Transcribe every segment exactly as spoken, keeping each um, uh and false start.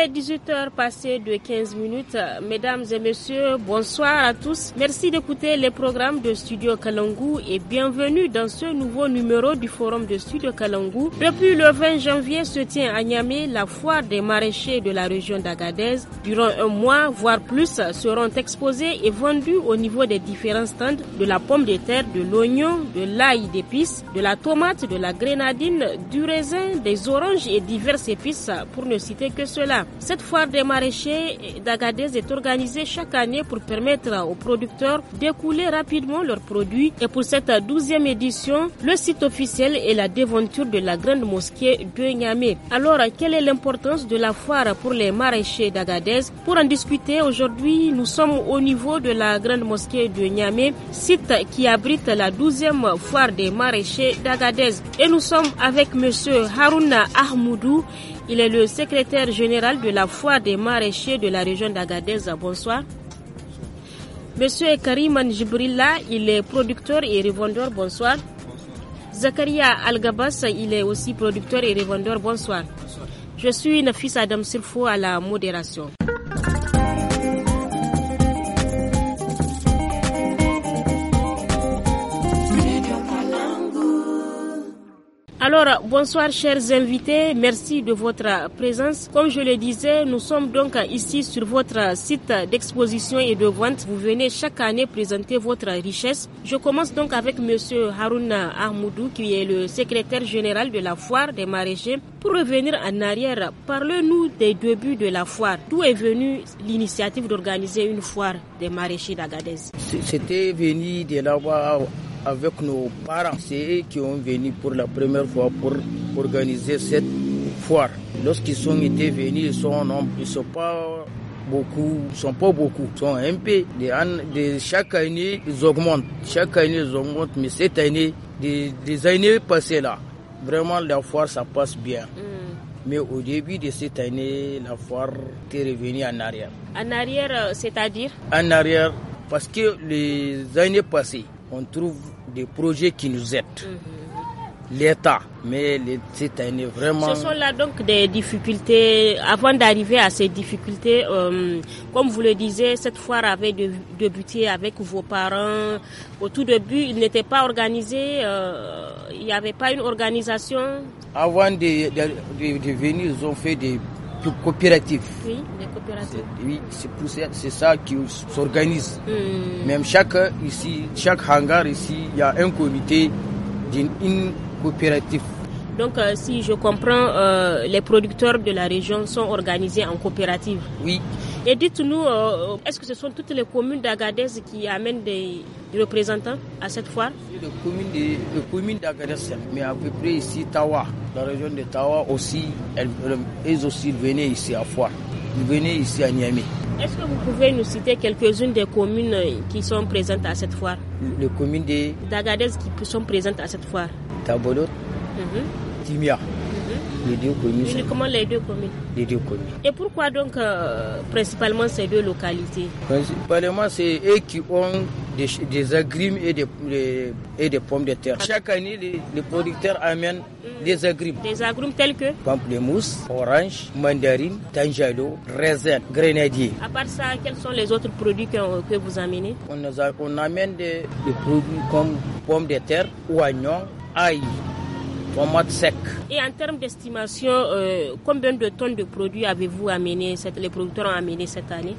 est dix-huit heures passées de quinze minutes. Mesdames et messieurs, bonsoir à tous. Merci d'écouter les programmes de Studio Kalangu et bienvenue dans ce nouveau numéro du Forum de Studio Kalangu. Depuis le vingt janvier se tient à Niamey la foire des maraîchers de la région d'Agadez. Durant un mois, voire plus, seront exposés et vendus au niveau des différents stands de la pomme de terre, de l'oignon, de l'ail d'épices, de la tomate, de la grenadine, du raisin, des oranges et diverses épices pour ne citer que cela. Cette foire des maraîchers d'Agadez est organisée chaque année pour permettre aux producteurs d'écouler rapidement leurs produits. Et pour cette douzième édition, le site officiel est la devanture de la grande mosquée de Niamey. Alors, quelle est l'importance de la foire pour les maraîchers d'Agadez? Pour en discuter aujourd'hui, nous sommes au niveau de la grande mosquée de Niamey, site qui abrite la douzième foire des maraîchers d'Agadez. Et nous sommes avec monsieur Harouna Ahmoudou. Il est le secrétaire général de la foire des maraîchers de la région d'Agadez. Bonsoir. Monsieur Kariman Jibrilla, il est producteur et revendeur. Bonsoir. Zakaria Al-Gabas, il est aussi producteur et revendeur. Bonsoir. Bonsoir. Je suis Nafis Adam Silfo à la modération. Alors, bonsoir chers invités, merci de votre présence. Comme je le disais, nous sommes donc ici sur votre site d'exposition et de vente. Vous venez chaque année présenter votre richesse. Je commence donc avec monsieur Harouna Ahmoudou, qui est le secrétaire général de la foire des maraîchers. Pour revenir en arrière, parlez-nous des débuts de la foire. D'où est venue l'initiative d'organiser une foire des maraîchers d'Agadez? C'était venu de là-bas avec nos parents. C'est eux qui ont venu pour la première fois pour organiser cette foire. Lorsqu'ils sont été venus, ils sont nombreux. Ils ne sont pas beaucoup, ils sont pas beaucoup. Ils sont un peu. De, de chaque année, ils augmentent. Chaque année, ils augmentent. Mais cette année, des, des années passées là, vraiment la foire, ça passe bien. Mm. Mais au début de cette année, la foire était revenue en arrière. En arrière, c'est-à-dire? En arrière, parce que les années passées, on trouve des projets qui nous aident. Mmh. L'État, mais les, cette année vraiment... Ce sont là donc des difficultés. Avant d'arriver à ces difficultés, euh, comme vous le disiez, cette foire avait débuté avec vos parents. Au tout début, il n'était pas organisé, euh, il n'y avait pas une organisation. Avant de, de, de, de venir, ils ont fait des coopératives. Oui, des coopératives. C'est, oui, c'est, pour ça, c'est ça qui s'organise. Mmh. Même chaque, ici, chaque hangar ici, il y a un comité d'une coopérative. Donc, euh, si je comprends, euh, les producteurs de la région sont organisés en coopérative. Oui. Et dites-nous, euh, est-ce que ce sont toutes les communes d'Agadez qui amènent des représentants à cette foire? Les communes, de, les communes d'Agadez, mais à peu près ici, Tawa, la région de Tawa aussi, elles, elles aussi venaient ici à foire. Ils venaient ici à Niamey. Est-ce que vous pouvez nous citer quelques-unes des communes qui sont présentes à cette foire? Les communes de... d'Agadez qui sont présentes à cette foire? Tabolot, mm-hmm. Timia. Mm-hmm. Les deux communes. Uniquement les deux communes. Les deux communes. Et pourquoi donc euh, principalement ces deux localités? Principalement, c'est eux qui ont des, des agrumes et des, les, et des pommes de terre. Chaque année, les, les producteurs amènent mm. des agrumes. Des agrumes tels que? Pamplemousse, orange, mandarine, tanjalo, raisin, grenadier. À part ça, quels sont les autres produits que, que vous amenez? On, a, on amène des, des produits comme pommes de terre, oignons, ail, tomates secs. Et en termes d'estimation, euh, combien de tonnes de produits avez-vous amené, cette, les producteurs ont amené cette année?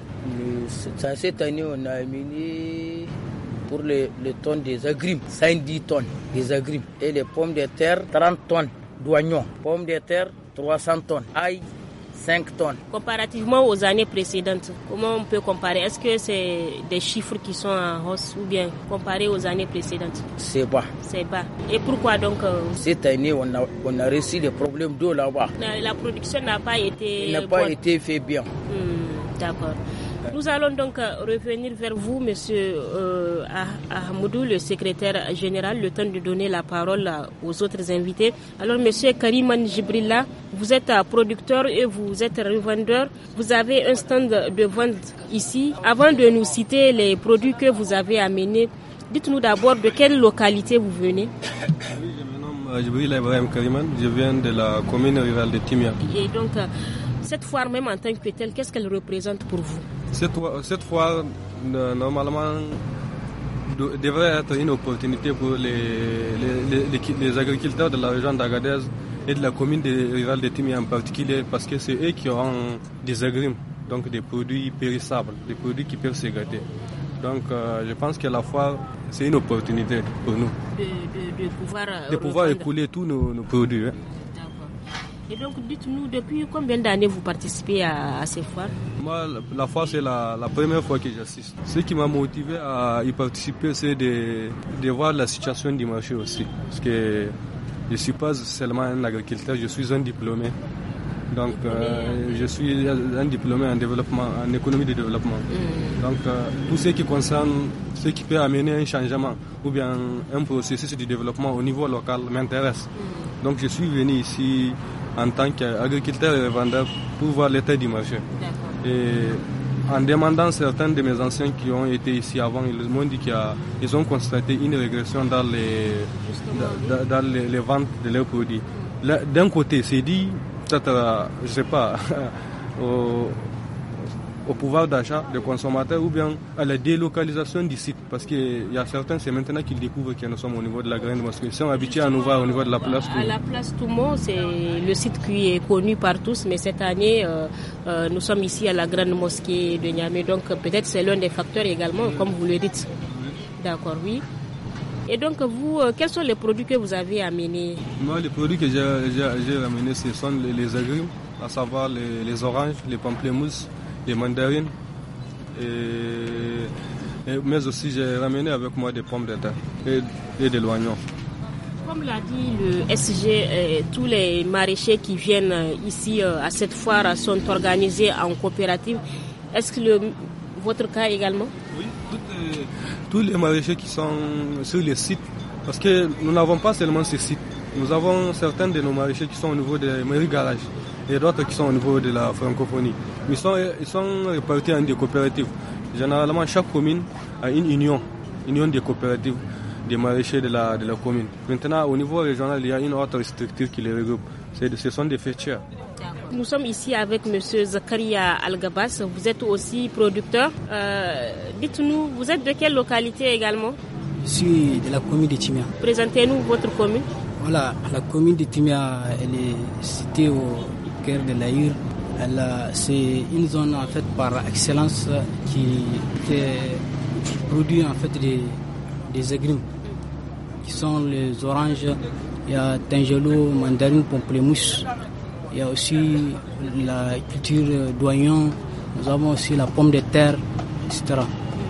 Le, cette année, on a amené pour les, les tonnes des agrumes, cinquante tonnes des agrumes. Et les pommes de terre, trente tonnes d'oignons. Pommes de terre, trois cents tonnes. Ail, cinq tonnes. Comparativement aux années précédentes, comment on peut comparer? Est-ce que c'est des chiffres qui sont en hausse ou bien comparé aux années précédentes? C'est bas. C'est bas. Et pourquoi donc euh... Cette année, on a, on a reçu des problèmes d'eau là-bas. La, la production n'a pas été... n'a pas bonne. été fait bien. Hmm, d'accord. Nous allons donc revenir vers vous, monsieur euh, Ahmoudou, le secrétaire général, le temps de donner la parole aux autres invités. Alors, monsieur Kariman Jibrilla, vous êtes producteur et vous êtes revendeur. Vous avez un stand de vente ici. Avant de nous citer les produits que vous avez amenés, dites-nous d'abord de quelle localité vous venez. Oui, je me nomme Jibrilla Ibrahim Kariman. Je viens de la commune rurale de Timia. Et donc, cette foire même en tant que telle, qu'est-ce qu'elle représente pour vous? Cette, cette foire, normalement, devrait être une opportunité pour les, les, les, les agriculteurs de la région d'Agadez et de la commune rurale de Timia en particulier, parce que c'est eux qui ont des agrimes, donc des produits périssables, des produits qui peuvent se gâter. Donc euh, je pense que la foire, c'est une opportunité pour nous de, de, de pouvoir, de pouvoir écouler tous nos, nos produits. Hein. D'accord. Et donc dites-nous, depuis combien d'années vous participez à, à ces foires? Moi, la, la foire, c'est la, la première fois que j'assiste. Ce qui m'a motivé à y participer, c'est de, de voir la situation du marché aussi. Parce que je ne suis pas seulement un agriculteur, je suis un diplômé. Donc, euh, je suis un diplômé en développement, en économie de développement. Mmh. Donc, euh, tout ce qui concerne, ce qui peut amener un changement ou bien un processus de développement au niveau local m'intéresse. Mmh. Donc, je suis venu ici en tant qu'agriculteur et vendeur pour voir l'état du marché. D'accord. Et en demandant certains de mes anciens qui ont été ici avant, ils m'ont dit qu'ils ont constaté une régression dans les, dans, dans les, les ventes de leurs produits. Là, d'un côté, c'est dit, peut-être, je ne sais pas, au, au pouvoir d'achat des consommateurs ou bien à la délocalisation du site. Parce qu'il y a certains, c'est maintenant qu'ils découvrent que nous sommes au niveau de la grande mosquée. Ils sont habitués à nous voir au niveau de la place Toumo. À la place Toumo, c'est le site qui est connu par tous, mais cette année, euh, euh, nous sommes ici à la grande mosquée de Niamey. Donc peut-être c'est l'un des facteurs également, oui. Comme vous le dites. Oui. D'accord, oui. Et donc, vous, euh, quels sont les produits que vous avez amenés? Moi, les produits que j'ai, j'ai, j'ai amenés, ce sont les, les agrumes, à savoir les, les oranges, les pamplemousses, les mandarines. Et, et, mais aussi, j'ai ramené avec moi des pommes de terre et, et des oignons. Comme l'a dit le S G, euh, tous les maraîchers qui viennent ici euh, à cette foire sont organisés en coopérative. Est-ce que le, votre cas également? Oui, toutes, euh, tous les maraîchers qui sont sur les sites, parce que nous n'avons pas seulement ces sites, nous avons certains de nos maraîchers qui sont au niveau des mairies garages et d'autres qui sont au niveau de la francophonie. Ils sont, ils sont répartis en des coopératives. Généralement, chaque commune a une union, union des coopératives des maraîchers de la, de la commune. Maintenant, au niveau régional, il y a une autre structure qui les regroupe. C'est, ce sont des fêtières. Nous sommes ici avec M. Zakaria Al-Gabas. Vous êtes aussi producteur. Euh, dites-nous, vous êtes de quelle localité également? Je suis de la commune de Timia. Présentez-nous votre commune. Voilà, la commune de Timia, elle est située au cœur de l'Aïr. Elle a, c'est une zone en fait par excellence qui, qui produit en fait des, des agrumes qui sont les oranges. Il y a Tangelo, mandarine, pamplemousse. Il y a aussi la culture d'oignons. Nous avons aussi la pomme de terre, et cetera.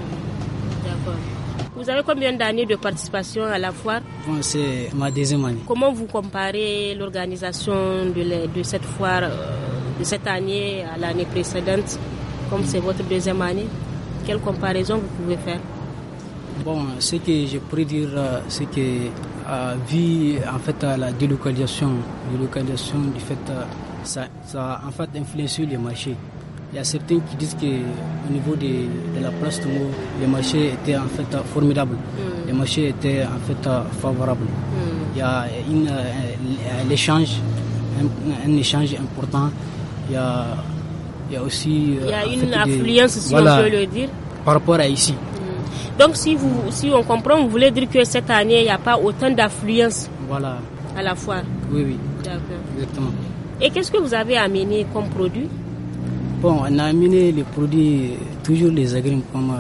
D'accord. Vous avez combien d'années de participation à la foire? Bon, c'est ma deuxième année. Comment vous comparez l'organisation de, les, de cette foire de cette année à l'année précédente, comme c'est votre deuxième année? Quelle comparaison vous pouvez faire? Bon, ce que je pourrais dire, c'est que euh, vu en fait la délocalisation, délocalisation du fait, ça, ça a en fait influencé les marchés. Il y a certains qui disent que au niveau de, de la place Toumo, les marchés étaient en fait formidables, mm. les marchés étaient en fait favorables. Mm. Il y a une, un, l'échange, un, un échange important. Il y a, il y a aussi. Il y a une affluence, des, si voilà, on peut le dire. Par rapport à ici. Donc si, vous, si on comprend, vous voulez dire que cette année, il n'y a pas autant d'affluence, voilà, à la foire? Oui, oui. D'accord. Exactement. Et qu'est-ce que vous avez amené comme produit? Bon, on a amené les produits, toujours les agrumes comme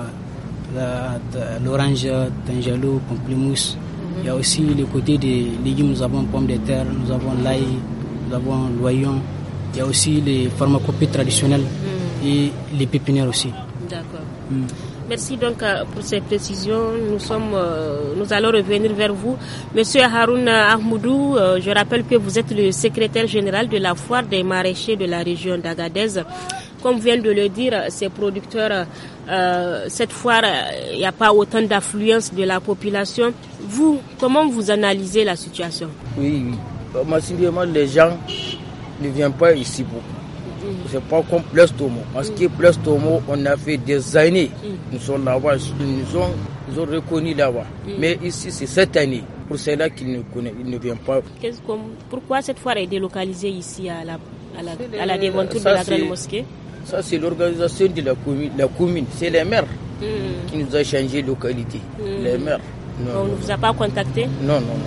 la, l'orange, tangelo, pamplemousse. Mm-hmm. Il y a aussi le côté des légumes, nous avons pommes de terre, nous avons l'ail, nous avons l'oignon. Il y a aussi les pharmacopées traditionnelles mm. et les pépinières aussi. D'accord. Mm. Merci donc pour ces précisions. Nous sommes, euh, nous allons revenir vers vous. Monsieur Haroun Ahmoudou, euh, je rappelle que vous êtes le secrétaire général de la foire des maraîchers de la région d'Agadez. Comme vient de le dire, ces producteurs, euh, cette foire, il n'y a pas autant d'affluence de la population. Vous, comment vous analysez la situation? Oui, oui. Massivement, les gens ne viennent pas ici beaucoup. C'est pas comme Place Toumo. Parce que Place Toumo, on a fait des années. Nous sommes là-bas, ils nous ont, ils ont reconnu là-bas. Mais ici, c'est cette année. Pour cela qu'ils ne connaissent, ils ne viennent pas. Pourquoi cette foire est délocalisée ici à la à la, à la déventure de la grande mosquée? Ça, c'est l'organisation de la commune. La commune. C'est les maires mmh. qui nous ont changé de localité. Mmh. Les maires. Non, on ne vous a pas contacté? Non, non, non.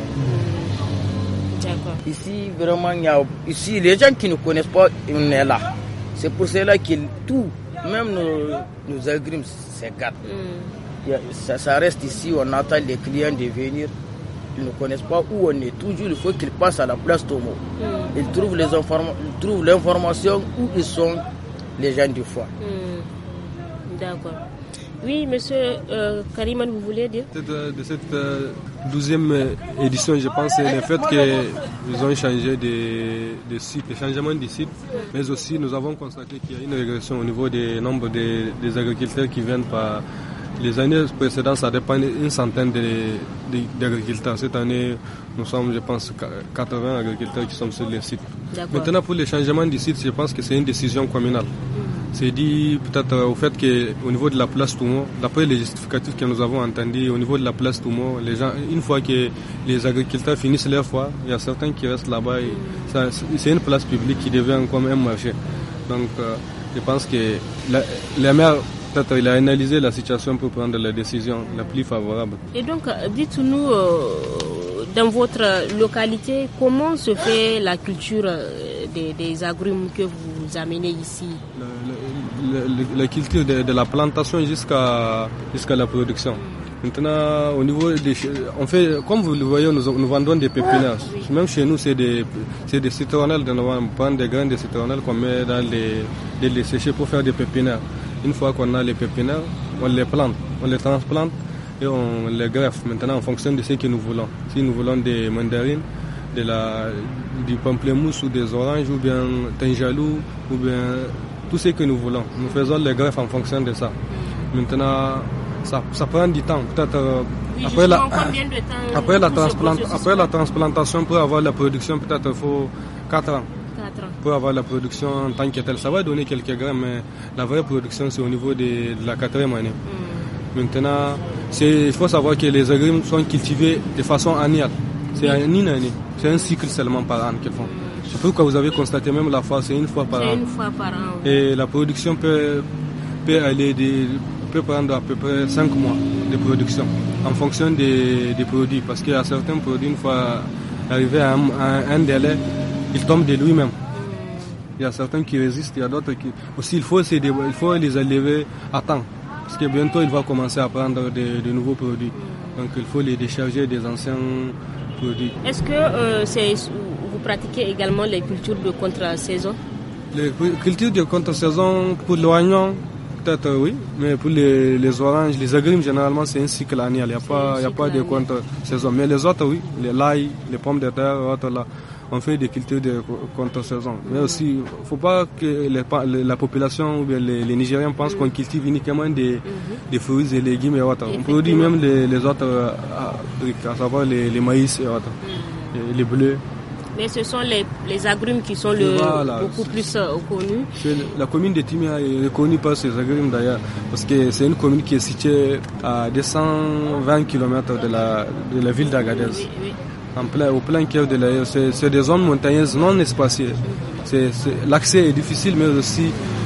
Mmh. D'accord. Ici, vraiment, il y a, ici, les gens qui ne connaissent pas, on est là. C'est pour cela que tout, même nos, nos agrimes, c'est gâte. Mmh. Ça, ça reste ici, on attend les clients de venir. Ils ne connaissent pas où on est. Toujours, il faut qu'ils passent à la place Tomo. Mmh. Ils trouvent les informa- ils trouvent l'information où ils sont les gens du foire. Mmh. D'accord. Oui, monsieur euh, Kariman, vous voulez dire? De, de cette euh, douzième édition, je pense, c'est le fait qu'ils ont changé de, de site, le changement de site, mais aussi nous avons constaté qu'il y a une régression au niveau des nombres des, des agriculteurs qui viennent par. Les années précédentes, ça dépend d'une centaine de, de, d'agriculteurs. Cette année, nous sommes, je pense, quatre-vingts agriculteurs qui sont sur les sites. D'accord. Maintenant, pour le changement du site, je pense que c'est une décision communale. Mmh. C'est dit peut-être euh, au fait qu'au niveau de la place Toumo, d'après les justificatifs que nous avons entendus, au niveau de la place Toumo, les gens, une fois que les agriculteurs finissent leur foire, il y a certains qui restent là-bas. Et ça, c'est une place publique qui devient comme un marché. Donc, euh, je pense que la, les maires, peut-être, il a analysé la situation pour prendre la décision la plus favorable. Et donc, dites-nous, euh, dans votre localité, comment se fait la culture des, des agrumes que vous amenez ici? La, la, la, la culture de, de la plantation jusqu'à, jusqu'à la production. Maintenant, au niveau des, on fait, comme vous le voyez, nous, nous vendons des pépinières. Même chez nous, c'est des, c'est des citronnelles. On prend des graines de citronnelles qu'on met dans les, les, les séchés pour faire des pépinières. Une fois qu'on a les pépinières, on les plante, on les transplante et on les greffe maintenant en fonction de ce que nous voulons. Si nous voulons des mandarines, de la, du pamplemousse ou des oranges ou bien tanjalou ou bien tout ce que nous voulons, nous faisons les greffes en fonction de ça. Maintenant, ça, ça prend du temps. Peut-être oui, après, la, combien de temps après, la transplant, après la transplantation, pour avoir la production, peut-être il faut quatre ans. Pour avoir la production en tant que telle, ça va donner quelques grammes, mais la vraie production c'est au niveau de, de la quatrième année. Mm. Maintenant, c'est, il faut savoir que les agrumes sont cultivés de façon annuelle. C'est oui. une année, c'est un cycle seulement par an qu'ils font. Mm. C'est pourquoi vous avez constaté même la fois, c'est une fois par c'est an. Une fois par an. Oui. Et la production peut, peut aller de, peut prendre à peu près cinq mois de production en fonction des, des produits, parce qu'il y a certains produits, une fois arrivé à un, à un délai, ils tombent de lui-même. Il y a certains qui résistent, il y a d'autres qui... Aussi, il faut, il faut les élever à temps. Parce que bientôt, il va commencer à prendre de, de nouveaux produits. Donc, il faut les décharger des anciens produits. Est-ce que euh, c'est, vous pratiquez également les cultures de contre-saison? Les cultures de contre-saison, pour l'oignon, peut-être oui. Mais pour les, les oranges, les agrumes, généralement, c'est un cycle annuel. Il n'y a pas, il y a pas de contre-saison. Mais les autres, oui. Les l'ail, les pommes de terre, autres là. On fait des cultures de contre-saison. Mais aussi, il ne faut pas que les, la population ou bien les, les Nigériens pensent qu'on cultive uniquement des, mm-hmm. des fruits et légumes et autres. On produit même les, les autres trucs, à savoir les, les maïs et autres, mm-hmm. et les bleus. Mais ce sont les, les agrumes qui sont le, voilà, beaucoup plus euh, connus. La commune de Timia est reconnue par ces agrumes d'ailleurs, parce que c'est une commune qui est située à deux cent vingt kilomètres de la, de la ville d'Agadez. Oui, oui. En plein, au plein cœur de l'air. C'est, c'est des zones montagneuses non espacées. C'est, c'est, l'accès est difficile, mais aussi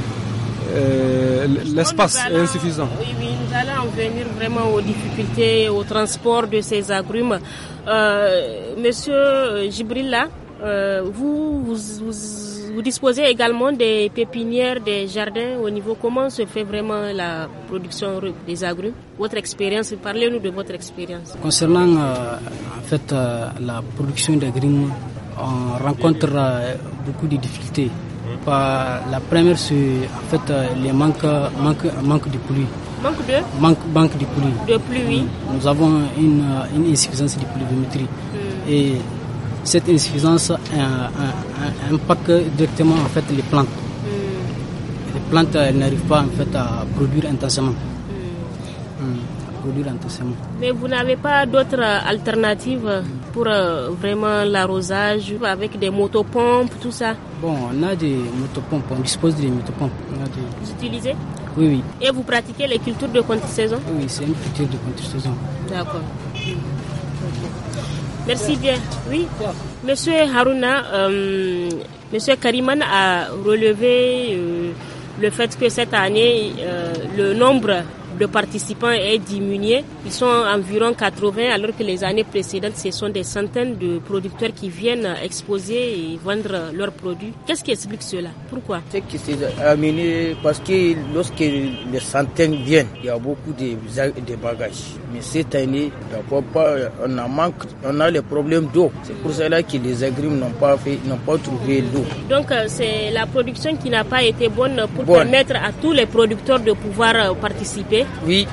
euh, l'espace allons, est insuffisant. Oui, oui, nous allons en venir vraiment aux difficultés, au transport de ces agrumes. Euh, Monsieur Gibrilla, euh, vous, vous, vous, vous disposez également des pépinières, des jardins au niveau. Comment se fait vraiment la production des agrumes? Votre expérience, parlez-nous de votre expérience. Concernant euh, en fait euh, la production d'agrumes, on rencontre euh, beaucoup de difficultés. Pas, la première, c'est en fait euh, les manques, manque, manque de pluie. Manque de manque, manque de pluie. De pluie, oui. Nous avons une, une insuffisance de pluviométrie. Mm. Et cette insuffisance euh, euh, impacte directement en fait les plantes. Mm. Les plantes elles n'arrivent pas en fait à produire intensément. Mm. Mm. À produire intensément. Mais vous n'avez pas d'autres alternatives pour euh, vraiment l'arrosage avec des motopompes, tout ça? Bon, on a des motopompes, on dispose des motopompes. On a des... Vous utilisez? Oui, oui. Et vous pratiquez les cultures de contre-saison? Oui, c'est une culture de contre-saison. D'accord. Merci bien. Oui. Monsieur Haruna, euh, Monsieur Kariman a relevé euh, le fait que cette année, euh, le nombre de participants est diminué. Ils sont environ quatre-vingts, alors que les années précédentes, ce sont des centaines de producteurs qui viennent exposer et vendre leurs produits. Qu'est-ce qui explique cela? Pourquoi? C'est qui s'est amené parce que lorsque les centaines viennent, il y a beaucoup de, de bagages. Mais cette année, pas, on a manque, on a les problèmes d'eau. C'est pour cela que les agriculteurs n'ont pas fait, n'ont pas trouvé l'eau. Donc c'est la production qui n'a pas été bonne pour bonne. permettre à tous les producteurs de pouvoir participer. Oui.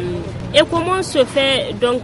Et comment se fait donc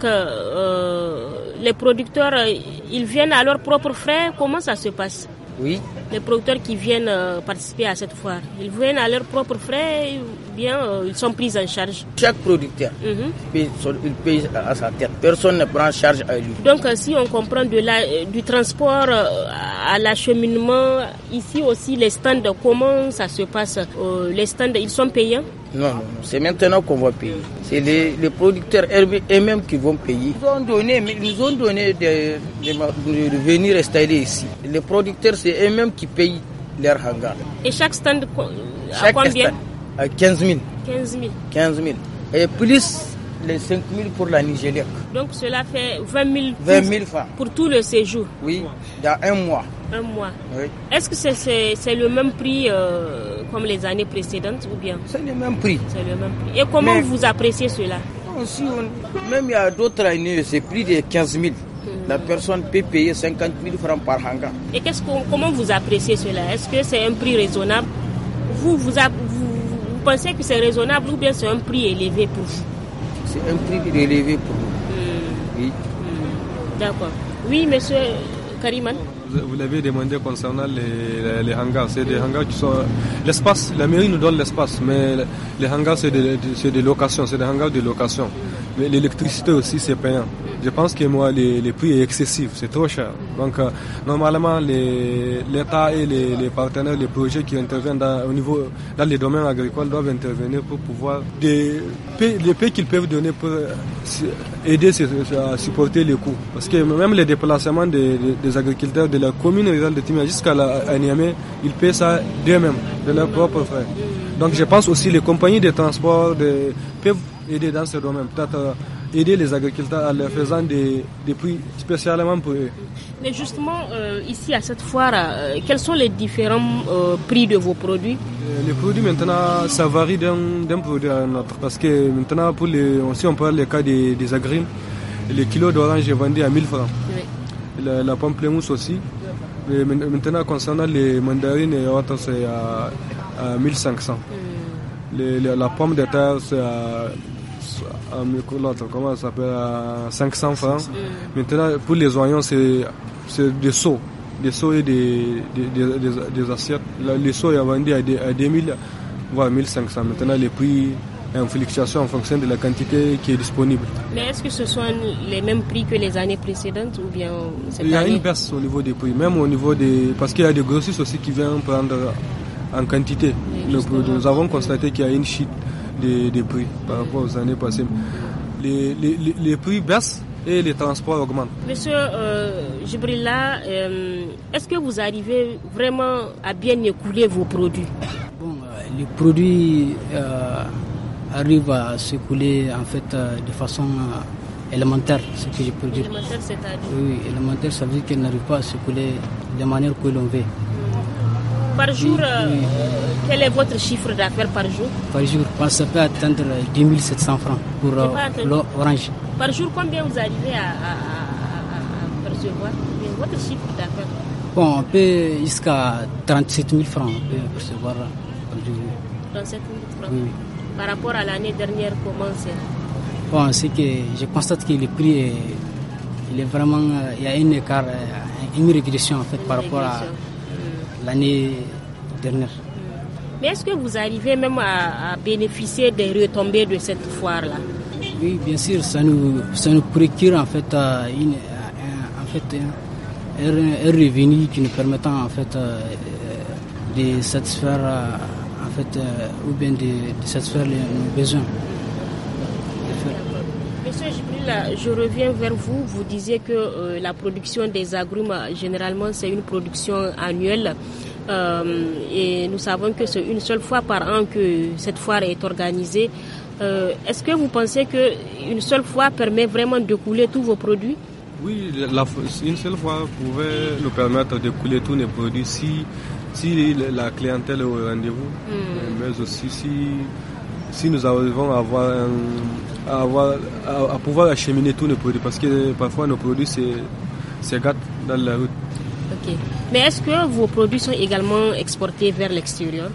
euh, les producteurs, ils viennent à leurs propres frais? Comment ça se passe? Oui. Les producteurs qui viennent euh, participer à cette foire, ils viennent à leurs propres frais ou bien euh, ils sont pris en charge? Chaque producteur, mm-hmm. paye, il paye à sa tête. Personne ne prend en charge à lui. Donc euh, si on comprend de la, euh, du transport euh, à l'acheminement, ici aussi les stands, comment ça se passe? euh, Les stands, ils sont payants? Non, non, non, c'est maintenant qu'on va payer. C'est les, les producteurs eux-mêmes qui vont payer. Ils ont donné, ils nous ont donné de, de, de venir installer ici. Les producteurs, c'est eux-mêmes qui payent leur hangar. Et chaque stand, à chaque combien? Stand, à quinze mille. quinze mille. quinze mille. Et plus les cinq mille pour la Nigélique. Donc cela fait vingt mille, vingt mille francs. Pour tout le séjour? Oui, dans un mois. Un mois. Oui. Est-ce que c'est, c'est, c'est le même prix euh, comme les années précédentes ou bien? C'est le même prix. C'est le même prix. Et comment Mais, vous appréciez cela? Aussi, on, même il y a d'autres années, c'est plus de quinze mille. Mmh. La personne peut payer cinquante mille francs par hangar. Et qu'est-ce que, comment vous appréciez cela? Est-ce que c'est un prix raisonnable? Vous, vous, vous, vous pensez que c'est raisonnable ou bien c'est un prix élevé pour vous? C'est un prix élevé pour nous. Mmh. Oui. Mmh. D'accord. Oui, monsieur Kariman. Vous l'avez demandé concernant les, les, les hangars. C'est des hangars qui sont... L'espace, la mairie nous donne l'espace, mais les hangars, c'est des, c'est des locations, c'est des hangars de location. Mais l'électricité aussi, c'est payant. Je pense que moi, les, les prix sont excessifs, c'est trop cher. Donc, euh, normalement, les, l'État et les, les partenaires, les projets qui interviennent dans, au niveau, dans les domaines agricoles doivent intervenir pour pouvoir... Des pays, les pays qu'ils peuvent donner pour aider à supporter les coûts. Parce que même les déplacements des, des, des agriculteurs de la commune rurale de Timia jusqu'à Niamey, ils paient ça d'eux-mêmes, de leurs propres frais. Donc je pense aussi que les compagnies de transport de, peuvent aider dans ce domaine, peut-être euh, aider les agriculteurs en leur faisant des, des prix spécialement pour eux. Mais justement, euh, ici à cette foire, euh, quels sont les différents euh, prix de vos produits? euh, Les produits maintenant, ça varie d'un, d'un produit à un autre. Parce que maintenant, pour les, si on parle des cas des, des agrimes, les kilos d'orange est vendu à mille francs. Oui. La, la pamplemousse aussi. Et maintenant, concernant les mandarines et autres, c'est à, à mille cinq cents. Mm. Les, les, la pomme de terre, c'est à, à l'autre, comment ça s'appelle, à cinq cents francs. Mm. Maintenant, pour les oignons, c'est, c'est des seaux, des seaux et des, des, des, des, des assiettes. Les seaux est vendu à, à deux mille, voire mille cinq cents. Maintenant, les prix en fluctuation en fonction de la quantité qui est disponible. Mais est-ce que ce sont les mêmes prix que les années précédentes ou bien cette Il y a année? Une baisse au niveau des prix, même au niveau des... Parce qu'il y a des grossistes aussi qui viennent prendre en quantité. Le, nous avons constaté qu'il y a une chute des, des prix par rapport aux années passées. Les, les, les prix baissent et les transports augmentent. Monsieur euh, Jibrilla, euh, est-ce que vous arrivez vraiment à bien écouler vos produits? Bon, euh, les produits... Euh, arrive à s'écouler en fait euh, de façon euh, élémentaire, ce que je peux dire. Élémentaire, c'est-à-dire? Oui, élémentaire, ça veut dire qu'elle n'arrive pas à s'écouler de manière que l'on veut. Par jour, oui, euh, oui. Quel est votre chiffre d'affaires par jour? Par jour, ça peut atteindre deux mille sept cents francs pour euh, l'orange. Par jour, combien vous arrivez à, à, à, à percevoir? Votre chiffre d'affaires? Bon, on peut jusqu'à trente-sept mille francs, on peut percevoir par jour. trente-sept mille francs? Oui. Par rapport à l'année dernière, comment c'est? Bon, c'est que je constate que le prix est, il est vraiment, il y a un écart, une régression en fait une par rapport à mmh. l'année dernière. Mmh. Mais est-ce que vous arrivez même à, à bénéficier des retombées de cette foire-là? Oui, bien sûr, ça nous, ça nous procure en fait, une, un, en fait un, un revenu qui nous permettant en fait de satisfaire en fait, euh, ou bien de, de satisfaire les, nos besoins. Monsieur Jibril, Djibril, je reviens vers vous. Vous disiez que euh, la production des agrumes, généralement, c'est une production annuelle. Euh, et nous savons que c'est une seule fois par an que cette foire est organisée. Euh, est-ce que vous pensez qu'une seule fois permet vraiment de couler tous vos produits? Oui, la, une seule fois pouvait nous permettre de couler tous nos produits si, si la clientèle est au rendez-vous, mm. mais aussi si, si nous arrivons à, avoir un, à, avoir, à, à pouvoir acheminer tous nos produits, parce que parfois nos produits se gâtent dans la route. Ok. Mais est-ce que vos produits sont également exportés vers l'extérieur?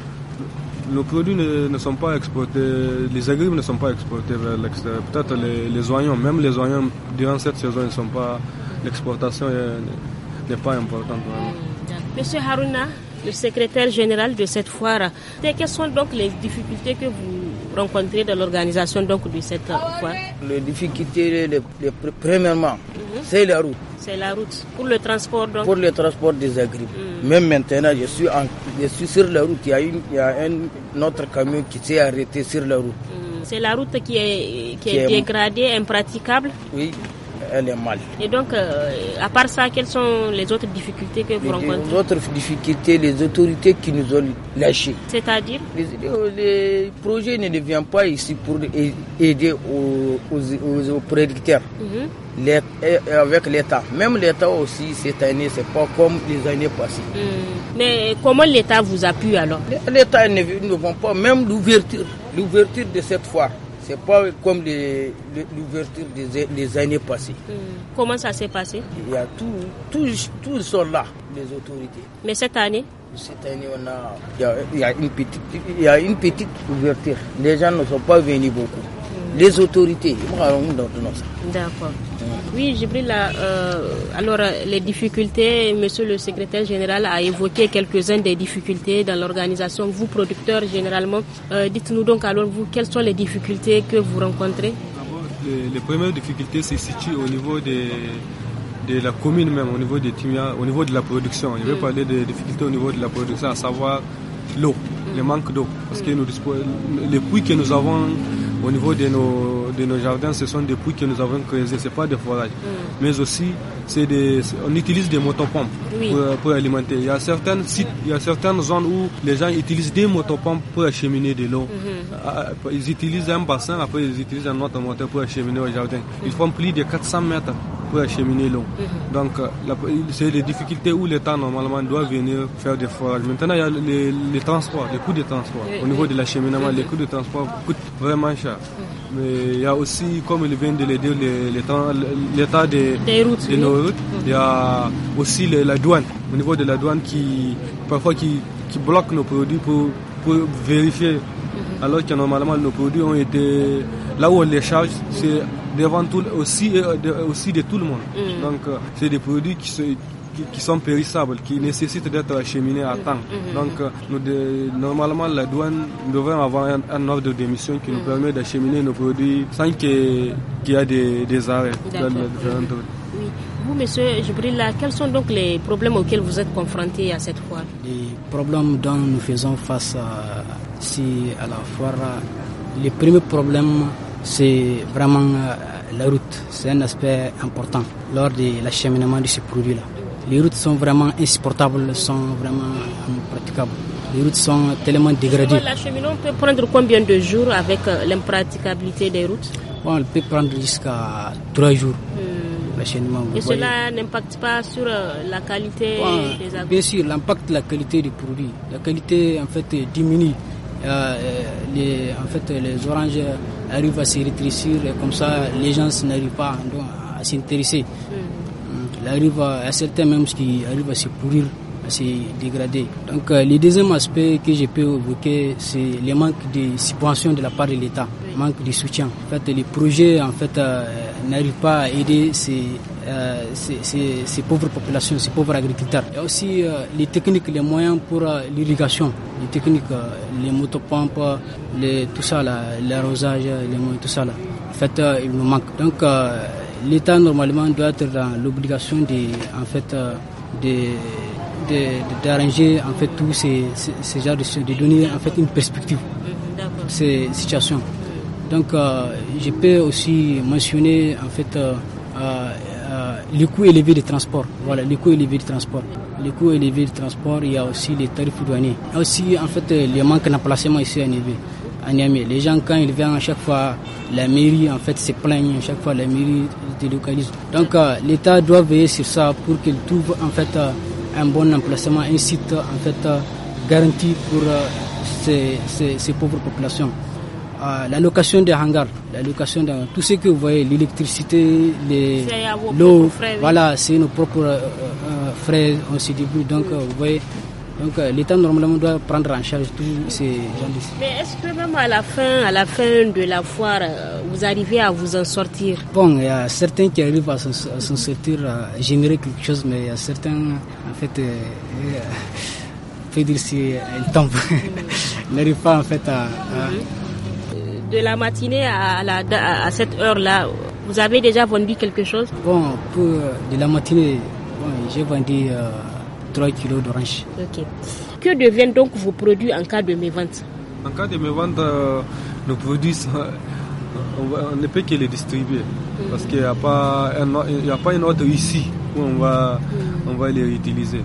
Nos produits ne, ne sont pas exportés, les agrumes ne sont pas exportés vers l'extérieur. Peut-être les, les oignons, même les oignons, durant cette saison, ne sont pas, l'exportation n'est pas importante. Mmh. Monsieur Harouna, le secrétaire général de cette foire, quelles sont donc les difficultés que vous rencontrez dans l'organisation donc de cette foire? Les difficultés, les, les, premièrement, mmh. c'est la route. C'est la route. Pour le transport donc? Pour le transport des agrumes. Mmh. Même maintenant, je suis, en, je suis sur la route. Il y a, une, il y a un autre camion qui s'est arrêté sur la route. Mmh. C'est la route qui est, qui qui est dégradée, impraticable? Oui, elle est mal. Et donc, euh, à part ça, quelles sont les autres difficultés que vous les, rencontrez? Les autres difficultés, les autorités qui nous ont lâchés. C'est-à-dire? Les, les projets ne viennent pas ici pour aider aux, aux, aux producteurs. Mmh. Les, avec l'État. Même l'État aussi, cette année, c'est pas comme les années passées. Mmh. Mais comment l'État vous appuie alors? L'État ne, ne vont pas, même l'ouverture, l'ouverture de cette foire. C'est pas comme les, les, l'ouverture des, des années passées. Mmh. Comment ça s'est passé? Il y a tout, tous, tous sont là, les autorités. Mais cette année? Cette année, on a, il y a, il y a une petite, il y a une petite ouverture. Les gens ne sont pas venus beaucoup. Mmh. Les autorités, d'accord. Oui, Djibril, euh, alors les difficultés, monsieur le secrétaire général a évoqué quelques-unes des difficultés dans l'organisation. Vous, producteurs, généralement, euh, dites-nous donc alors vous, quelles sont les difficultés que vous rencontrez? Les, les premières difficultés se situent au niveau des, de la commune même, au niveau des Timia, au niveau de la production. Je vais mmh. parler des difficultés au niveau de la production, à savoir l'eau, mmh. le manque d'eau. Parce mmh. que nous, les puits que nous avons au niveau de nos, de nos jardins, ce sont des puits que nous avons creusés, ce n'est pas des forages. Mm. Mais aussi, c'est des, on utilise des motopompes oui. pour, pour alimenter. Il y a certaines sites, il y a certaines zones où les gens utilisent des motopompes pour acheminer de l'eau. Mm-hmm. Ils utilisent un bassin, après ils utilisent un autre moteur pour acheminer au jardin. Ils font plus de quatre cents mètres pour acheminer l'eau. Mm-hmm. Donc, la, c'est des difficultés où l'État normalement doit venir faire des forages. Maintenant, il y a les, les transports, les coûts de transport. Oui. Au niveau de l'acheminement, mm-hmm. les coûts de transport coûtent vraiment cher. Mais il y a aussi, comme il vient de le dire, l'état de, des routes, de nos routes. Il y a aussi les, la douane, au niveau de la douane qui parfois qui, qui bloque nos produits pour, pour vérifier. Mm-hmm. Alors que normalement nos produits ont été là où on les charge, c'est devant tout aussi, aussi de tout le monde. Mm-hmm. Donc c'est des produits qui se Qui, qui sont périssables, qui nécessitent d'être acheminés à temps. Mm-hmm. Donc, nous de, normalement, la douane devrait avoir un, un ordre d'émission qui mm-hmm. nous permet d'acheminer nos produits sans qu'il y ait des, des arrêts. Dans le, dans oui. Vous, monsieur Djibril, quels sont donc les problèmes auxquels vous êtes confrontés à cette foire? Les problèmes dont nous faisons face à, si à la foire, le premier problème, c'est vraiment la route. C'est un aspect important lors de l'acheminement de ces produits-là. Les routes sont vraiment insupportables, sont vraiment impraticables. Les routes sont tellement dégradées. L'acheminement peut prendre combien de jours avec l'impraticabilité des routes? Bon, elle peut prendre jusqu'à trois jours. Hmm. L'acheminement. Et cela n'impacte pas sur la qualité bon, des agrumes? Bien sûr, l'impact de la qualité du produit. La qualité en fait diminue. Euh, les, en fait, les oranges arrivent à se rétrécir et comme ça, les gens n'arrivent pas donc, à s'intéresser. Hmm. Il arrive à, à certains même qui arrivent à se pourrir, à se dégrader. Donc euh, le deuxième aspect que je peux évoquer, c'est le manque de subventions de la part de l'État, le manque de soutien. En fait, les projets en fait euh, n'arrivent pas à aider ces, euh, ces, ces, ces pauvres populations, ces pauvres agriculteurs. Il y a aussi euh, les techniques, les moyens pour euh, l'irrigation, les techniques, euh, les motopompes, les, tout ça, là, l'arrosage, les moyens, tout ça là. En fait, euh, il nous manque. Donc euh, l'État normalement doit être dans l'obligation de, en fait, de, de, de, d'arranger en fait tous ces, ces, ces genres de choses, de donner en fait une perspective à ces situations. Donc euh, je peux aussi mentionner en fait euh, euh, euh, les coûts élevés de transport. Voilà, les coûts élevés de transport. Les coûts élevés de transport, il y a aussi les tarifs douaniers. Il y a aussi en fait les manques d'emplacement ici à Niamey. À Niamey. Les gens quand ils viennent à chaque fois, la mairie en fait se plaignent, à chaque fois la mairie délocalise. Donc euh, l'État doit veiller sur ça pour qu'il trouve en fait euh, un bon emplacement, un site en fait euh, garanti pour euh, ces, ces, ces pauvres populations. Euh, la location des hangars, la location de tout ce que vous voyez, l'électricité, les, l'eau, frais, oui. Voilà, c'est nos propres euh, euh, frais, on se débrouille. Donc euh, vous voyez, donc euh, l'État normalement doit prendre en charge tous ces gens d'ici. Mais est-ce que même à la fin, à la fin de la foire, euh, vous arrivez à vous en sortir? Bon, il y a certains qui arrivent à s'en, à s'en sortir, à générer quelque chose, mais il y a certains, en fait, euh, euh, faut dire si elles tombent, mm. n'arrivent pas en fait à, à mm-hmm. De la matinée à, la, à cette heure-là, vous avez déjà vendu quelque chose? Bon, pour de la matinée, bon, j'ai vendu euh, trois kilos d'orange. Ok. Que deviennent donc vos produits en cas de mévente? En cas de mévente, euh, nos produits, on, va, on ne peut que les distribuer. Mm. Parce qu'il n'y a, pas un, il y a pas une autre ici où on va, mm. on va les réutiliser.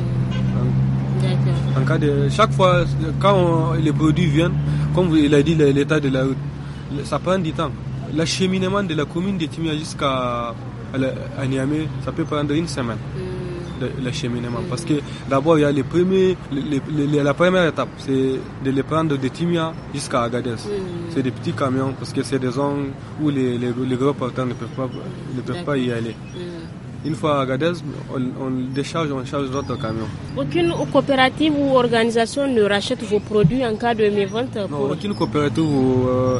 Mm. D'accord. En cas de, chaque fois, quand on, les produits viennent, comme il a dit l'état de la route, ça prend du temps. L'acheminement de la commune de Timia jusqu'à à Niamey, ça peut prendre une semaine. Mm. L'acheminement. Mm. Parce que d'abord, il y a les premiers, les, les, la première étape, c'est de les prendre de Timia jusqu'à Agadez. Mm. C'est des petits camions parce que c'est des zones où les, les, les gros porteurs ne peuvent pas, ne peuvent pas y aller. Mm. Une fois à Agadez, on, on décharge, on charge d'autres camions. Aucune coopérative ou organisation ne rachète vos produits en cas de mévente? Non, pour... aucune coopérative ou, euh,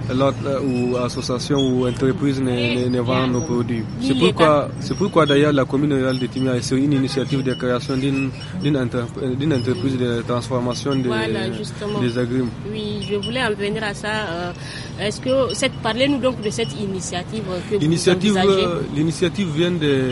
ou association ou entreprise ne, ne, ne vend nos produits. C'est pourquoi, c'est pourquoi d'ailleurs la commune rurale de Timia est sur une initiative de création d'une, d'une, entreprise, d'une entreprise de transformation des, voilà, des agrumes. Oui, je voulais en venir à ça. Euh, est-ce que cette, parlez-nous donc de cette initiative que l'initiative, vous envisagez? L'initiative vient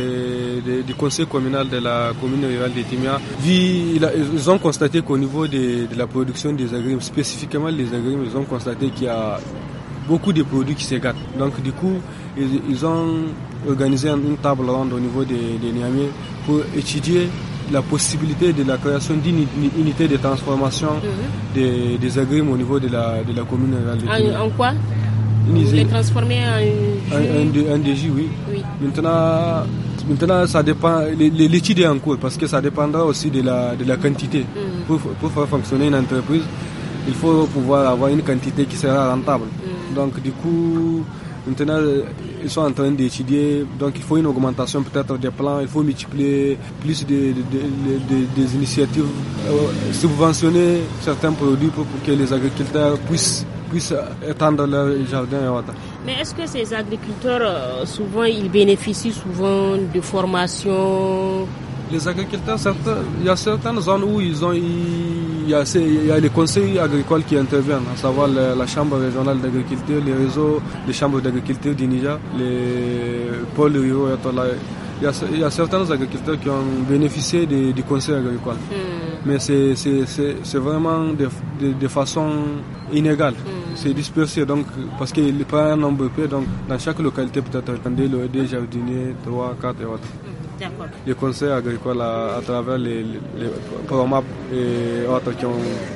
de, de, du conseil communal de la commune rurale de Timia. Ils ont constaté qu'au niveau de, de la production des agrumes, spécifiquement les agrumes, ils ont constaté qu'il y a beaucoup de produits qui se gâtent. Donc du coup, ils, ils ont organisé une table ronde au niveau de, de Niamey pour étudier la possibilité de la création d'une unité de transformation mm-hmm. des, des agrumes au niveau de la, de la commune rurale de Timia. En, en quoi? Vous les transformer en jus? Un, un, un des jus, oui. oui. Maintenant, maintenant, ça dépend, l'étude est en cours parce que ça dépendra aussi de la, de la quantité. Mm. Pour, pour faire fonctionner une entreprise, il faut pouvoir avoir une quantité qui sera rentable. Mm. Donc, du coup, maintenant, ils sont en train d'étudier. Donc, il faut une augmentation peut-être des plans. Il faut multiplier plus de, de, de, de, des initiatives, euh, subventionner certains produits pour, pour que les agriculteurs puissent puissent étendre leur jardin et autres. Mais est-ce que ces agriculteurs, souvent, ils bénéficient souvent de formation? Les agriculteurs, certains, il y a certaines zones où ils ont, il y a, il y a les conseils agricoles qui interviennent, à savoir la, la chambre régionale d'agriculture, les réseaux des chambres d'agriculture du Niger, les pôles ruraux. Il y a, il y a certains agriculteurs qui ont bénéficié des, des conseils agricoles. Mm. Mais c'est, c'est, c'est, c'est vraiment de, de, de façon inégale. Mm. C'est dispersé, donc, parce qu'il n'y a pas un nombre peu, donc dans chaque localité peut-être des jardiniers, trois, quatre et autres. Mm. D'accord. Les conseils agricoles à, à travers les, les, les PROMAP et autres qui ont...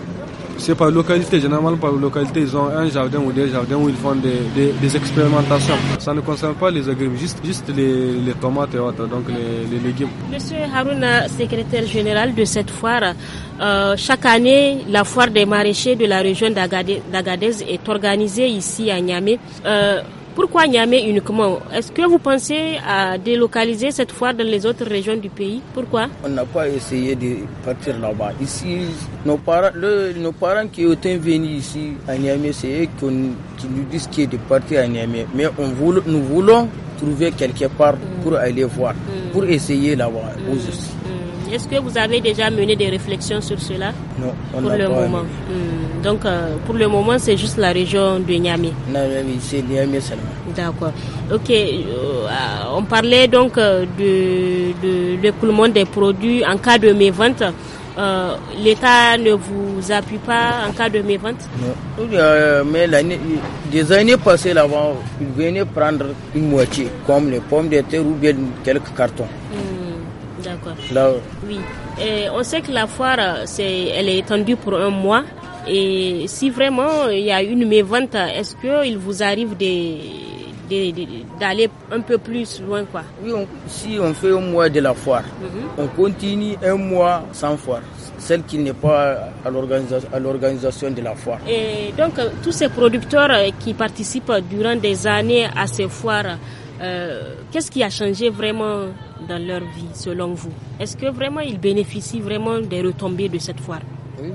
C'est par localité, généralement par localité, ils ont un jardin ou des jardins où ils font des, des, des expérimentations. Ça ne concerne pas les agrumes, juste, juste les, les tomates et autres, donc les, les légumes. Monsieur Harouna, secrétaire général de cette foire, euh, chaque année, la foire des maraîchers de la région d'Agadez, d'Agadez est organisée ici à Niamey. Euh, Pourquoi Niamey uniquement? Est-ce que vous pensez à délocaliser cette foire dans les autres régions du pays? Pourquoi? On n'a pas essayé de partir là-bas. Ici, nos parents, le, nos parents qui ont venus ici à Niamey, c'est eux qui, ont, qui nous disent qu'il de partir à Niamey. Mais on voulait, nous voulons trouver quelque part mm. pour aller voir, mm. pour essayer là-bas mm. aussi. Mm. Est-ce que vous avez déjà mené des réflexions sur cela? Non, on pour n'a le pas moment. Mm. Donc, euh, pour le moment, c'est juste la région de Niamey. Non, c'est Niamey seulement. D'accord. Ok. Euh, on parlait donc de, de l'écoulement des produits en cas de mévente. euh, l'État ne vous appuie pas en cas de mévente? Non. Euh, mais l'année, des années passées là-bas, ils venaient prendre une moitié, comme les pommes de terre ou bien quelques cartons. Mmh, d'accord. Là, oui. Et on sait que la foire, c'est, elle est étendue pour un mois. Et si vraiment il y a une mévente, est-ce qu'il vous arrive de, de, de, d'aller un peu plus loin, quoi? Oui, on, si on fait un mois de la foire, mm-hmm. on continue un mois sans foire, celle qui n'est pas à l'organisation, à l'organisation de la foire. Et donc, tous ces producteurs qui participent durant des années à ces foires, euh, qu'est-ce qui a changé vraiment dans leur vie, selon vous? Est-ce que vraiment ils bénéficient vraiment des retombées de cette foire? Oui.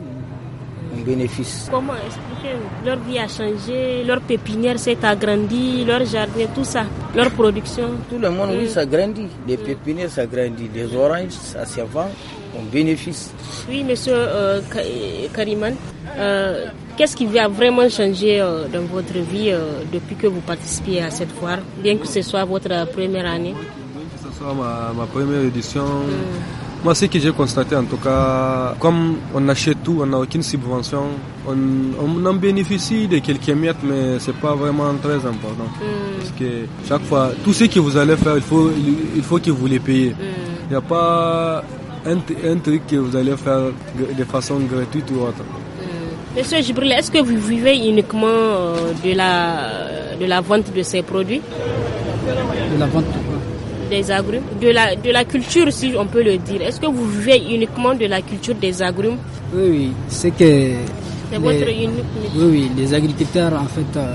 Bénéfice. Comment expliquez-vous? Leur vie a changé, leur pépinière s'est agrandie, leur jardin, tout ça, leur production. Tout le monde, mm. oui, ça grandit. Les mm. pépinières, ça grandit. Les oranges, ça se vend, on bénéficie. Oui, monsieur euh, Kariman, euh, qu'est-ce qui a vraiment changé euh, dans votre vie euh, depuis que vous participez à cette foire, bien que ce soit votre première année? Bien que ce soit ma, ma première édition. Mm. Moi, ce que j'ai constaté, en tout cas, comme on achète tout, on n'a aucune subvention, on, on en bénéficie de quelques miettes, mais c'est pas vraiment très important. Mm. Parce que chaque fois, tout ce que vous allez faire, il faut, il, il faut que vous les payez. Il mm. n'y a pas un, un truc que vous allez faire de façon gratuite ou autre. Mm. Monsieur Jibril, est-ce que vous vivez uniquement de la, de la vente de ces produits? De la vente des agrumes, de la, de la culture, si on peut le dire. Est-ce que vous vivez uniquement de la culture des agrumes? Oui, oui, c'est que... C'est votre unique... Oui, oui, les agriculteurs, en fait, euh,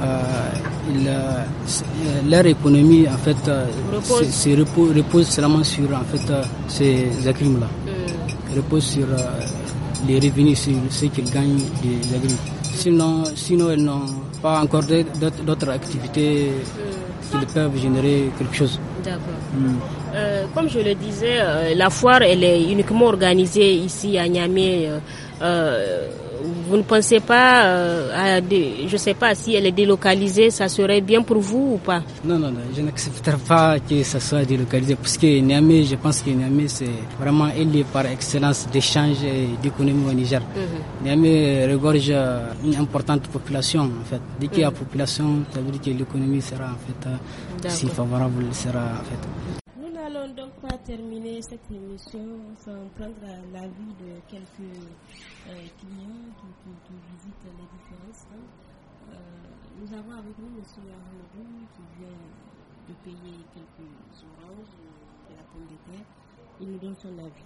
euh, ils, euh, leur économie, en fait, euh, repose. C'est, c'est repose, repose seulement sur, en fait, euh, ces agrumes-là. Mm. Repose sur euh, les revenus, sur ce qu'ils gagnent des agrumes. Sinon, sinon, ils n'ont pas encore d'autres, d'autres activités mm. qui peuvent générer quelque chose. D'accord. Mm. Euh, comme je le disais, euh, la foire, elle est uniquement organisée ici à Niamey. Euh, euh, vous ne pensez pas, euh, à des, je ne sais pas si elle est délocalisée, ça serait bien pour vous ou pas? Non, non, non, je n'accepterai pas que ça soit délocalisé parce que Niamey, je pense que Niamey, c'est vraiment un lieu par excellence d'échange et d'économie au Niger. Mm-hmm. Niamey regorge une importante population, en fait. Dès qu'il y a mm-hmm. population, ça veut dire que l'économie sera, en fait, si favorable, sera, en fait. Nous n'allons donc pas terminer cette émission sans prendre l'avis de quelques euh, clients qui, qui, qui visitent les différents stands. Euh, nous avons avec nous M. Ahmadou qui vient de payer quelques oranges et la pomme de terre. Il nous donne son avis.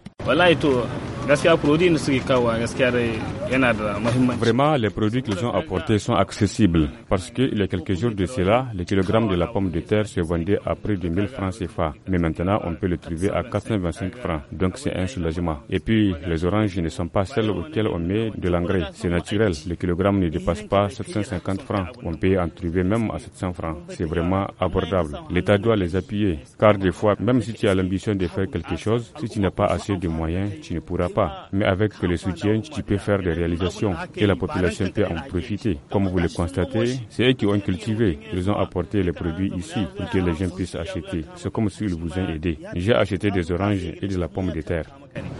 Vraiment, les produits qu'ils ont apportés sont accessibles parce qu'il y a quelques jours de cela, le kilogramme de la pomme de terre se vendait à près de mille francs C F A. Mais maintenant, on peut le trouver à quatre cent vingt-cinq francs. Donc, c'est un soulagement. Et puis, les oranges ne sont pas celles auxquelles on met de l'engrais. C'est naturel. Le kilogramme ne dépasse pas sept cent cinquante francs. On peut en trouver même à sept cents francs. C'est vraiment abordable. L'État doit les appuyer. Car des fois, même si tu as l'ambition de faire quelque chose, si tu n'as pas assez de moyens, tu ne pourras pas. Mais avec le soutien, tu peux faire des réalisations et la population peut en profiter. Comme vous le constatez, c'est eux qui ont cultivé. Ils ont apporté les produits ici pour que les gens puissent acheter. C'est comme s'ils vous ont aidé. J'ai acheté des oranges et de la pomme de terre.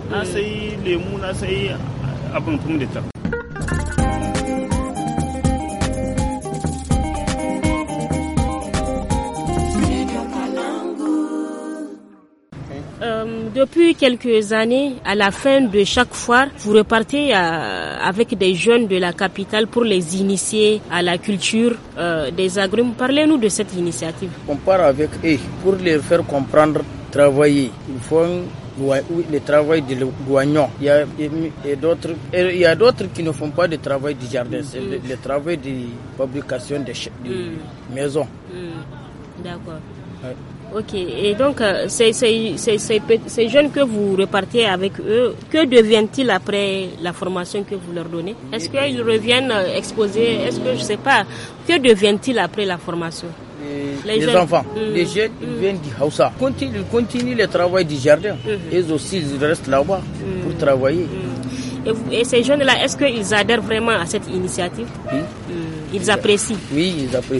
Depuis quelques années, à la fin de chaque foire, vous repartez à, avec des jeunes de la capitale pour les initier à la culture euh, des agrumes. Parlez-nous de cette initiative. On part avec eux pour les faire comprendre, travailler. Ils font le travail de douanier. Il y a, et d'autres, et il y a d'autres qui ne font pas de travail du jardin, c'est mm. le, le travail de fabrication des de mm. maisons. Mm. D'accord. Ouais. Ok, et donc euh, ces, ces, ces, ces, ces jeunes que vous repartez avec eux, que deviennent-ils après la formation que vous leur donnez? Est-ce qu'ils reviennent exposer? Est-ce que je ne sais pas, que deviennent-ils après la formation? Les, les enfants, mmh. les jeunes, ils mmh. viennent du Hausa. Ils continuent, ils continuent le travail du jardin. Mmh. Ils aussi, ils restent là-bas mmh. pour travailler. Mmh. Et, vous, et ces jeunes-là, est-ce qu'ils adhèrent vraiment à cette initiative? Oui. Mmh. Ils apprécient? Oui, ils apprécient.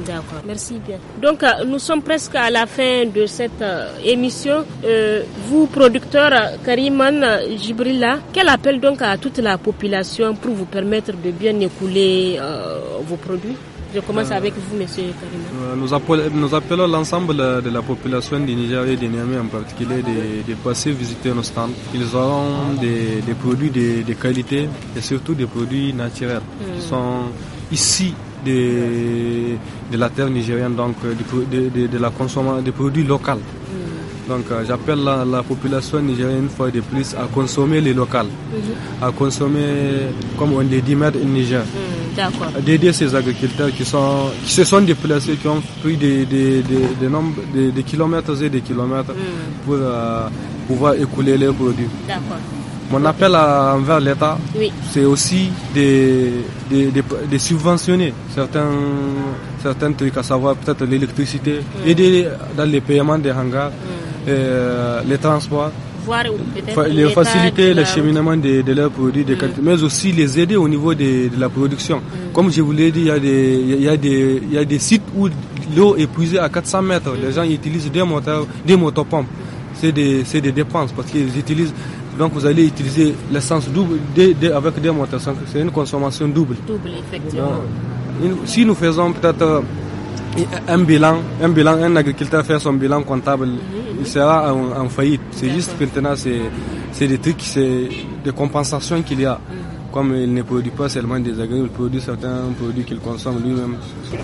D'accord, merci bien. Donc, euh, nous sommes presque à la fin de cette euh, émission. Euh, vous, producteur Kariman Jibrilla, quel appel donc à toute la population pour vous permettre de bien écouler euh, vos produits? Je commence euh, avec vous, monsieur Kariman. Nous, appel, nous appelons l'ensemble de la population du Niger et de Niamey en particulier de, de passer visiter nos stands. Ils auront des, des produits de, de qualité et surtout des produits naturels mmh. qui sont ici de, de la terre nigérienne, donc de, de, de, de la consommation des produits locaux. Mmh. Donc euh, j'appelle la, la population nigérienne une fois de plus à consommer les locaux, mmh. à consommer comme on le dit made in Niger. Mmh. D'accord. D'aider ces agriculteurs qui, sont, qui se sont déplacés, qui ont pris des, des, des, des, nombres, des, des kilomètres et des kilomètres mmh. pour euh, pouvoir écouler leurs produits. D'accord. Mon appel à, envers l'État, oui. c'est aussi de, de, de, de subventionner certains, certains trucs, à savoir peut-être l'électricité, mmh. aider dans les paiements des hangars, mmh. euh, les transports, voir fa- les faciliter le cheminement de, de leurs produits, de mmh. qualité, mais aussi les aider au niveau de, de la production. Mmh. Comme je vous l'ai dit, il y a des, il y a des, il y a des sites où l'eau est puisée à quatre cents mètres. Mmh. Les gens utilisent des moteurs, des motopompes. C'est des, c'est des dépenses parce qu'ils utilisent. Donc vous allez utiliser l'essence double de, de, avec des moteurs. C'est une consommation double. Double, effectivement. Donc, si nous faisons peut-être un bilan, un bilan, un agriculteur fait son bilan comptable, mm-hmm. il sera en, en faillite. C'est D'accord. juste maintenant, c'est, c'est des trucs, c'est des compensations qu'il y a. Mm-hmm. Comme il ne produit pas seulement des agriculteurs, il produit certains produits qu'il consomme lui-même.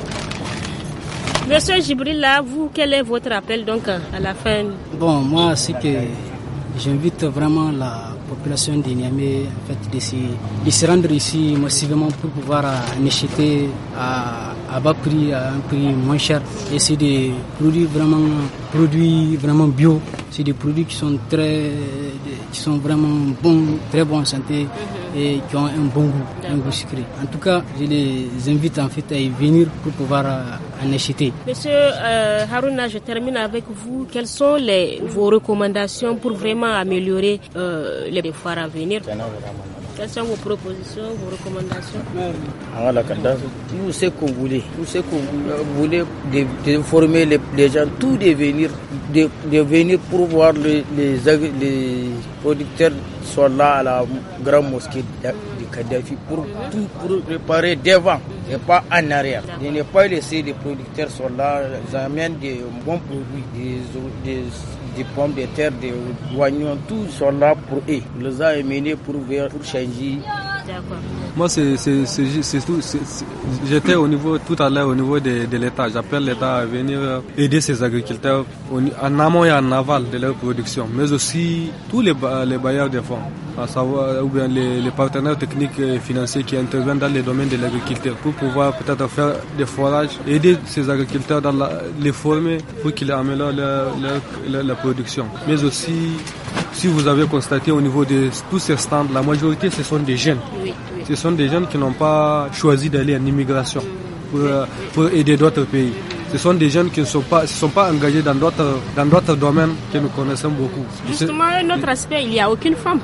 Monsieur Jibrilla, vous, quel est votre appel donc à la fin? Bon, moi, c'est que j'invite vraiment la population de Niamey en fait, de, se, de se rendre ici massivement pour pouvoir en acheter à, à bas prix, à un prix moins cher. Et c'est des produits vraiment, produits vraiment bio. C'est des produits qui sont très, qui sont vraiment bons, très bons en santé et qui ont un bon goût, un goût sucré. En tout cas, je les invite en fait à y venir pour pouvoir en acheter. Monsieur euh, Harouna, je termine avec vous. Quelles sont les, vos recommandations pour vraiment améliorer euh, les foires à venir? Quelles sont vos propositions, vos recommandations? Voilà, tout ce que vous voulez, tout ce que vous voulez, de, de former les, les gens, tout de venir, de, de venir pour voir les, les, les producteurs sont là à la grande mosquée du Kadhafi pour mm-hmm. tout pour préparer devant et pas en arrière. De ne pas laisser les producteurs sont là, ils amènent des bons produits, des, des des pommes de terre, des oignons, tout sont là pour eux. On les a amenés pour, pour changer. D'accord. Moi, c'est, c'est, c'est, c'est tout. C'est, c'est, j'étais au niveau, tout à l'heure au niveau de, de l'État. J'appelle l'État à venir aider ces agriculteurs en amont et en aval de leur production, mais aussi tous les, les bailleurs de fonds, à savoir, ou bien les, les partenaires techniques et financiers qui interviennent dans les domaines de l'agriculture pour pouvoir peut-être faire des forages, aider ces agriculteurs dans la, les former pour qu'ils améliorent leur, leur, leur, leur production. Mais aussi, si vous avez constaté au niveau de tous ces stands, la majorité ce sont des jeunes. Oui, oui. Ce sont des jeunes qui n'ont pas choisi d'aller en immigration pour, pour aider d'autres pays. Ce sont des jeunes qui ne sont pas, sont pas engagés dans d'autres, dans d'autres domaines que nous connaissons beaucoup. Justement, un autre aspect, il n'y a aucune femme.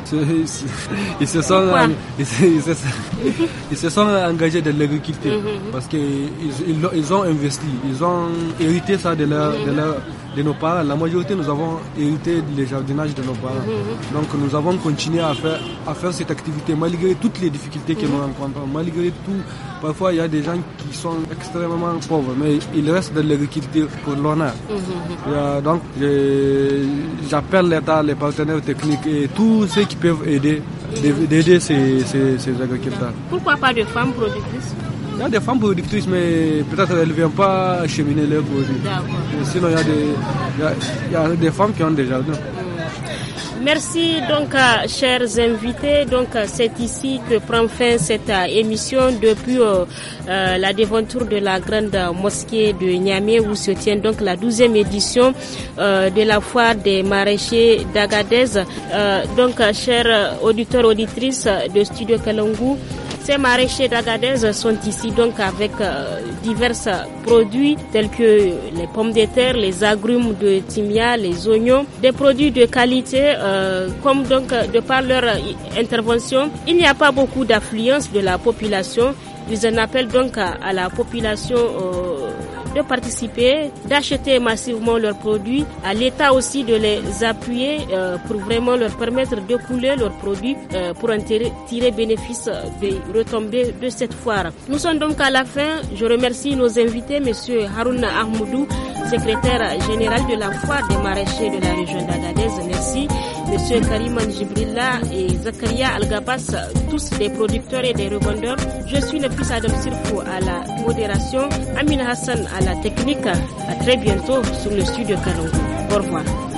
Ils se sont, ils, ils, se, ils se sont engagés dans l'agriculture mm-hmm. parce qu'ils ils, ils ont investi, ils ont hérité ça de, leur, mm-hmm. de, leur, de nos parents. La majorité, nous avons hérité le jardinage de nos parents. Mm-hmm. Donc nous avons continué à faire, à faire cette activité malgré toutes les difficultés que mm-hmm. nous rencontrons, malgré tout. Parfois, il y a des gens qui sont extrêmement pauvres, mais ils restent dans l'agriculture pour l'honneur. Mmh. Euh, donc, je, j'appelle l'État, les partenaires techniques et tous ceux qui peuvent aider, d'aider ces, ces, ces agriculteurs. Pourquoi pas de femmes productrices? Il y a des femmes productrices, mais peut-être elles ne viennent pas acheminer leurs produits. D'accord. Sinon, il y, a des, il, y a, il y a des femmes qui ont des jardins. Merci donc, euh, chers invités. Donc, euh, c'est ici que prend fin cette euh, émission depuis euh, euh, la déventure de la grande mosquée de Niamey où se tient donc la douzième édition euh, de la foire des maraîchers d'Agadez. Euh, donc, euh, chers auditeurs, auditrices de Studio Kalangu, ces maraîchers d'Agadez sont ici donc avec euh, divers produits tels que les pommes de terre, les agrumes de timia, les oignons, des produits de qualité. Euh, comme donc de par leur intervention, il n'y a pas beaucoup d'affluence de la population. Ils en appellent donc à, à la population euh, de participer, d'acheter massivement leurs produits, à l'État aussi de les appuyer euh, pour vraiment leur permettre de couler leurs produits euh, pour en tirer, tirer bénéfice des retombées de cette foire. Nous sommes donc à la fin. Je remercie nos invités, Monsieur Harouna Ahmoudou, secrétaire général de la foire des maraîchers de la région d'Agadez. Merci. Monsieur Kariman Jibrilla et Zakaria Algabas, tous des producteurs et des revendeurs. Je suis le fils Adam Sirfo à la modération, Amine Hassan à la technique. À très bientôt sur le studio Kalongo. Au revoir.